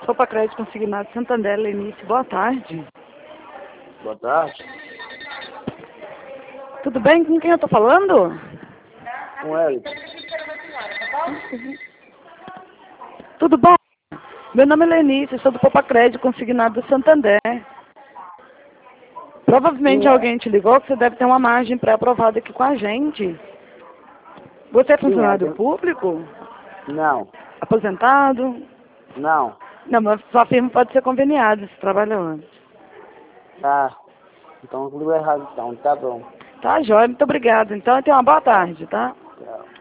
Copa Crédito Consignado Santander, Lenice, boa tarde. Boa tarde. Tudo bem? Com quem eu tô falando? Com ele. Tudo bom? Meu nome é Lenice, sou do Copa Crédito Consignado Santander. Provavelmente Sim, alguém te ligou que você deve ter uma margem pré-aprovada aqui com a gente. Você é funcionário público? Não. Aposentado? Não. Não, mas sua firma pode ser conveniada, se trabalha onde? Tá. Então tudo errado então, tá bom. Tá, jóia, muito obrigada. Então, tenha uma boa tarde, tá? Tchau.